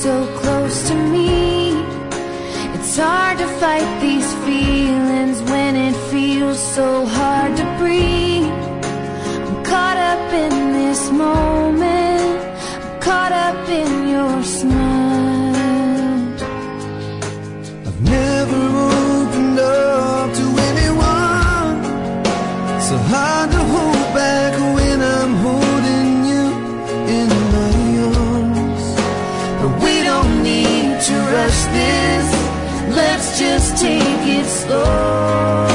so close to me. It's hard to fight these feelings when it feels so hard to breathe. I'm caught up in this moment, I'm caught up in your smile. I've never opened up to anyone. So hard to hold back when I'm holding you in my arms. But we don't need to rush this, let's just take it slow.